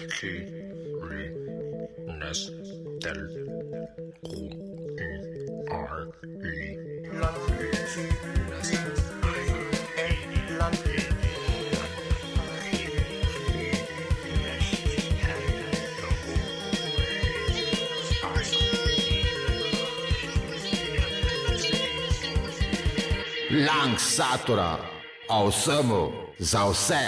Langsatura, o vsemu, za vse.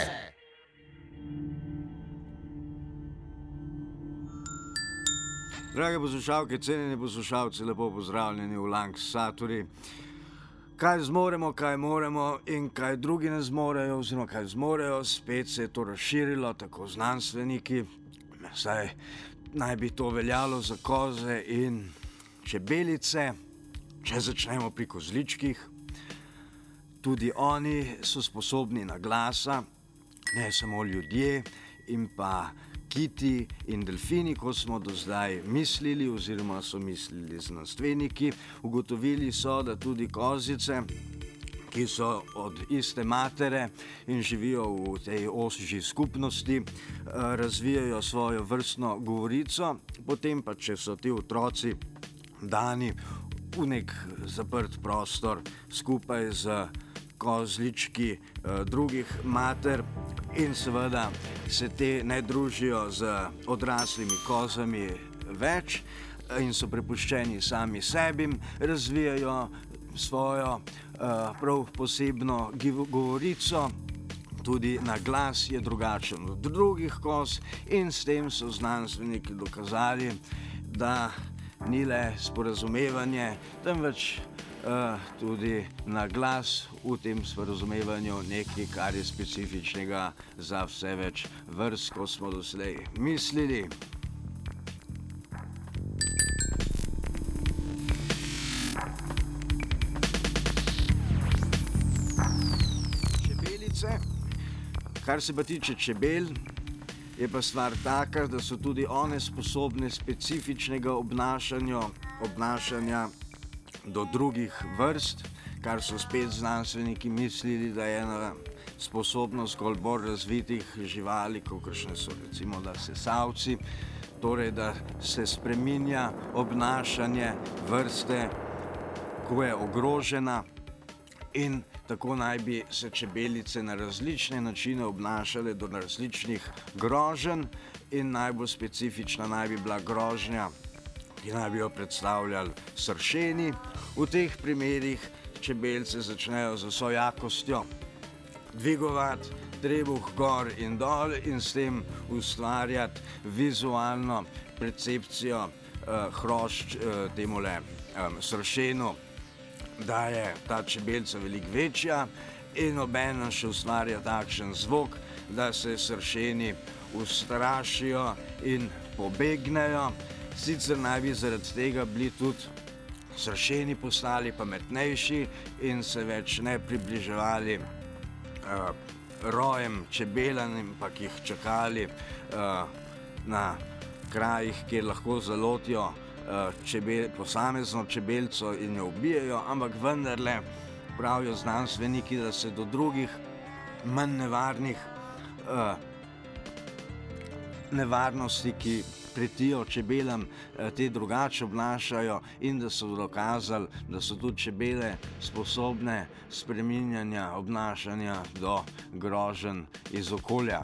Drage poslušalke, cenjeni poslušalci, lepo pozdravljeni v Langsaturi. Kaj zmoremo, kaj moremo in kaj drugi ne zmorejo, oziroma kaj zmorejo, spet se je to razširilo, tako znanstveniki, saj naj bi to veljalo za koze in čebelice. Če začnemo pri kozličkih, tudi oni so sposobni na glasa, ne samo ljudje in pa kiti in delfini, kot smo do zdaj mislili, oziroma so mislili znanstveniki. Ugotovili so, da tudi kozice, ki so od iste matere in živijo v tej ožji skupnosti, razvijajo svojo vrstno govorico, potem pa, če so ti otroci dani v nek zaprt prostor skupaj z kozlički drugih mater in seveda se te ne družijo z odraslimi kozami več in so prepuščeni sami sebi, razvijajo svojo prav posebno govorico, tudi na glas je drugačen od drugih koz in s tem so znanstveniki dokazali, da ni le sporazumevanje, temveč tudi na glas v tem sporazumevanju nekaj, kar je specifičnega za vse več vrst, kot smo doslej mislili. Čebelice. Kar se pa tiče čebel, je pa stvar taka, da so tudi one sposobne specifičnega obnašanja do drugih vrst, kar so spet znanstveniki mislili, da je ena sposobnost zgolj bolj razvitih živali, kakršne so recimo da sesalci, torej da se spreminja obnašanje vrste, ko je ogrožena, in tako naj bi se čebelice na različne načine obnašale do različnih groženj in najbolj specifična naj bi bila grožnja, ki naj bi jo predstavljali sršeni. V teh primerih čebelce začnejo z vso jakostjo dvigovati trebuh gor in dol in s tem ustvarjati vizualno percepcijo hrošč temule sršenu, da je ta čebelca veliko večja in obenem še ustvarja takšen zvok, da se sršeni ustrašijo in pobegnejo. Sicer naj bi zaradi tega bili tudi sršeni postali pametnejši in se več ne približevali rojem čebelam, ampak jih čakali na krajih, kjer lahko zalotijo posamezno čebelco in jo ubijejo, ampak vendarle pravijo znanstveniki, da se do drugih manj nevarnosti, ki pretijo čebelam, te drugače obnašajo in da so dokazali, da so tudi čebele sposobne spreminjanja obnašanja do groženj iz okolja.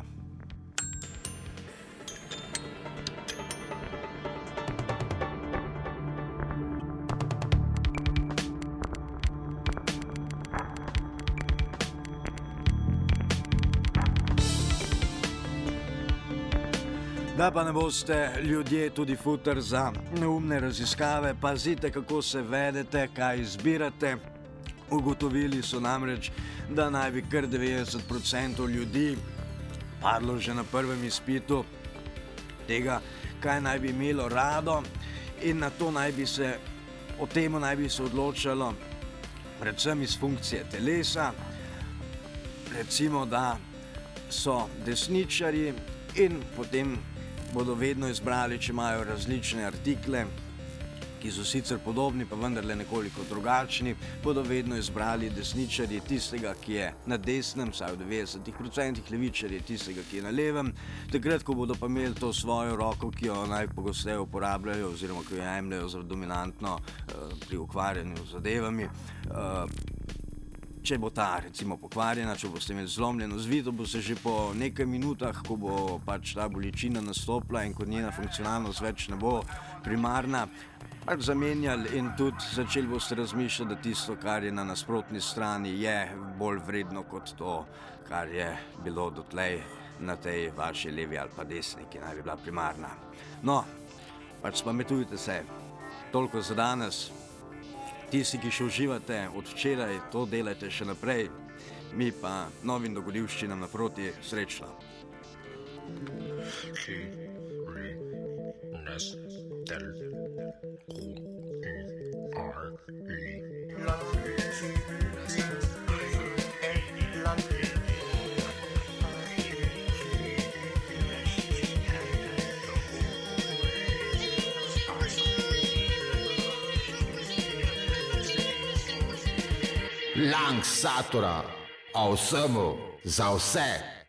Da pa ne boste ljudje tudi futer za neumne raziskave, pazite, kako se vedete, kaj izbirate. Ugotovili so namreč, da naj bi kar 90% ljudi padlo že na prvem izpitu tega, kaj naj bi imelo rado, in na to o temu naj bi se odločalo predvsem iz funkcije telesa. Recimo, da so desničarji in potem bodo vedno izbrali, če imajo različne artikle, ki so sicer podobni, pa vendarle nekoliko drugačni, bodo vedno izbrali desničarji tistega, ki je na desnem, vsaj v 90%, levičarji tistega, ki je na levem. Takrat, ko bodo pa imeli to svojo roko, ki jo najpogosteje uporabljajo oziroma ki jo jemljajo za dominantno pri ukvarjanju z zadevami, če bo ta recimo pokvarjena, če boste imeli zlomljeno zvito, bo se že po nekaj minutah, ko bo pač ta bolečina nastopila in ko njena funkcionalnost več ne bo primarna, pač zamenjali in tudi začeli boste razmišljati, da tisto, kar je na nasprotni strani, je bolj vredno kot to, kar je bilo dotlej na tej vaši levi ali pa desni, ki naj bi bila primarna. No, pač spametujte se. Toliko za danes. Tisti, ki še uživate od včeraj, to delajte še naprej, mi pa novim dogodivščinam naproti srečno. Lang Satura, o vsemu, za vse.